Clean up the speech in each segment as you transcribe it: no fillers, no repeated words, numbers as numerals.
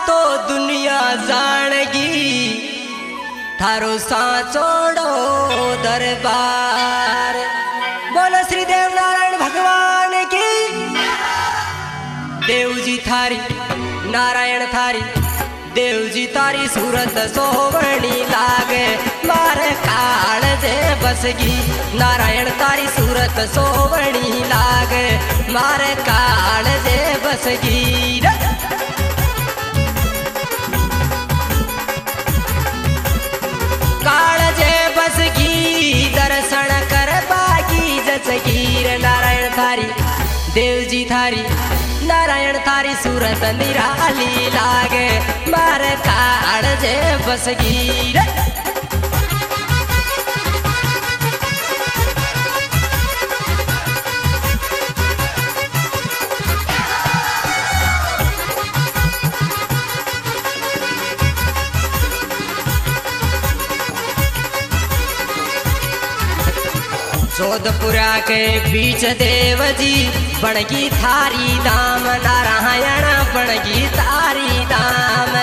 तो दुनिया जाणगी थारो साचोड़ो दरबार। बोलो श्री देव नारायण भगवान की। देव जी थारी नारायण थारी देव जी तारी सूरत सोवणी लागे मारे काळजे बसगी। नारायण तारी सूरत सोवणी लागे मारे काळजे बसगी। काळजे बसगी दर्शन कर बागी जसगीर। नारायण थारी देव जी थारी नारायण थारी सूरत निराली लागे मारे काळजे बसगी। जोधपुरा के बीच देव जी बनगी थारी दाम। नारायण बनगी तारी दाम।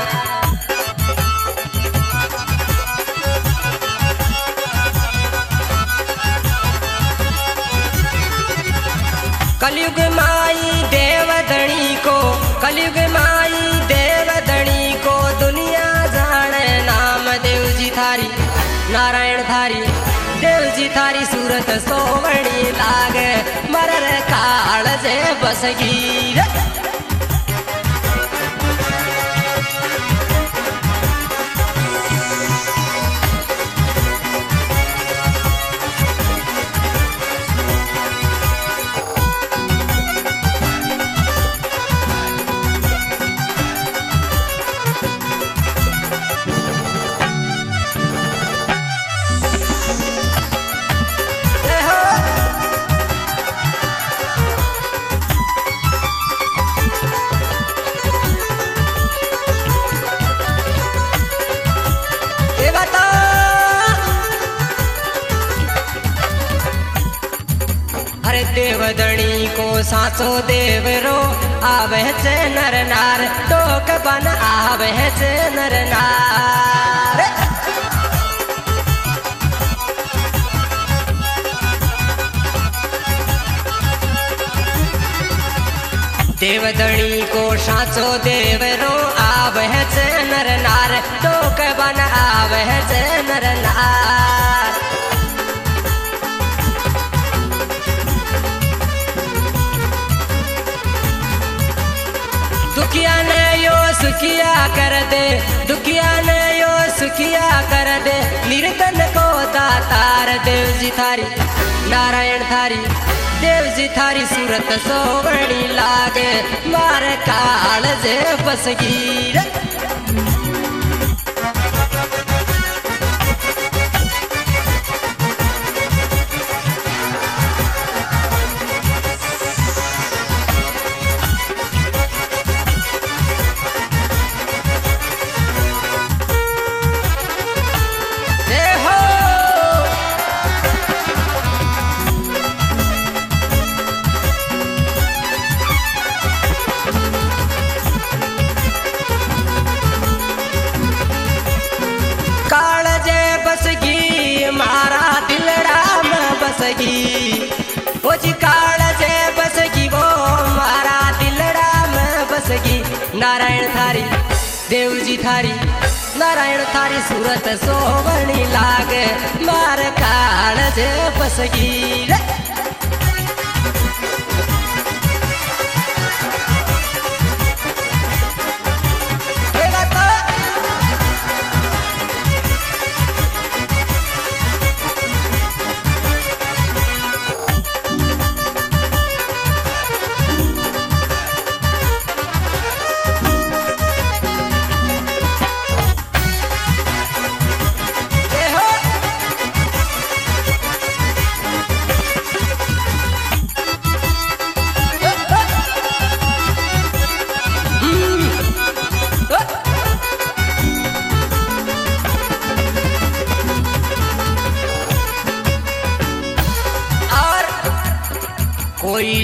कलयुग माई देवधनी को कलयुग माई देवधनी को दुनिया जाने नाम। देव जी थारी नारायण थारी देव जी थारी सूरत सोवणी लागे मरर काळजे बसगी। देवधनी को साचो देवरो आवे छे नर नार। टोक बन आवे छे नर नार। देवधनी को साचो देवरो आवे छे नर नार। टोक बन आवे छे नर नार। दुखिया ने यो सुखिया कर दे दुखिया ने यो सुखिया कर दे। निर्धन को दातार देव जी थारी नारायण थारी देव जी थारी सूरत सोवणी लागे मारे काळजे बसगी। काळजे बसगी मारा दिलड़ा में बसगी। ओ जी काळजे बसगी वो मारा दिलड़ा में बसगी। नारायण थारी देव जी थारी नारायण थारी सूरत सोवणी लागे मारे काळजे बसगी।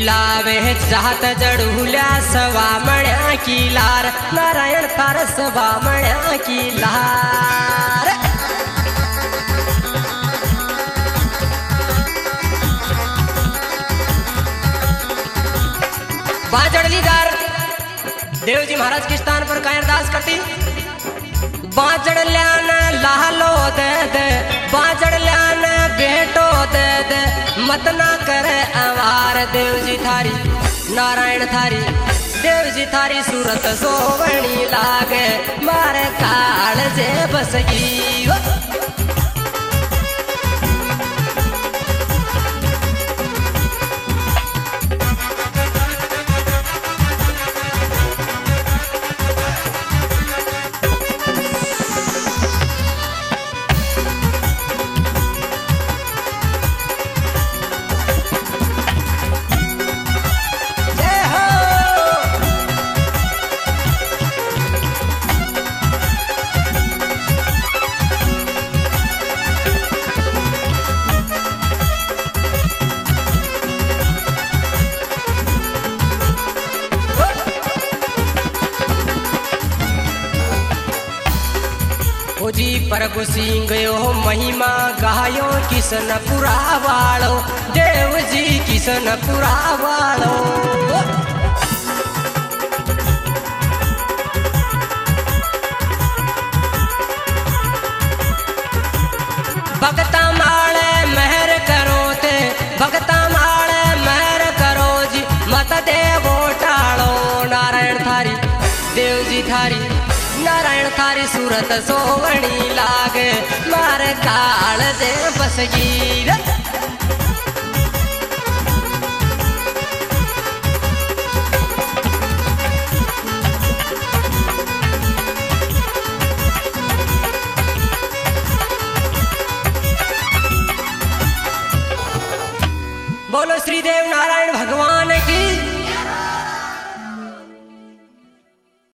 लावे जात जड़ूल्या सवा मण्या की लार नारायण थार सवा मण्या की लार बाजड़ली दार देवजी महाराज के स्थान पर काय अरदास करती बाजड़ ल्यान लालो दे बाजड़ ल्यान बेटो दे मत ना करे अवार देवजी थारी नारायण थारी देवजी थारी सूरत सोवणी लागे मारे काल जे बसगी जी प्रभु सिंह यो महिमा गायो किसन पुरावालो देव जी किसन पुरावालो भगता माले मेहर करो ते भगता माले मेहर करो जी मत देवो टालो नारायण थारी देव जी थारी नारायण थारी सूरत सोवणी लागे मार काल दे बसगी बोलो श्रीदेव नारायण भगवान की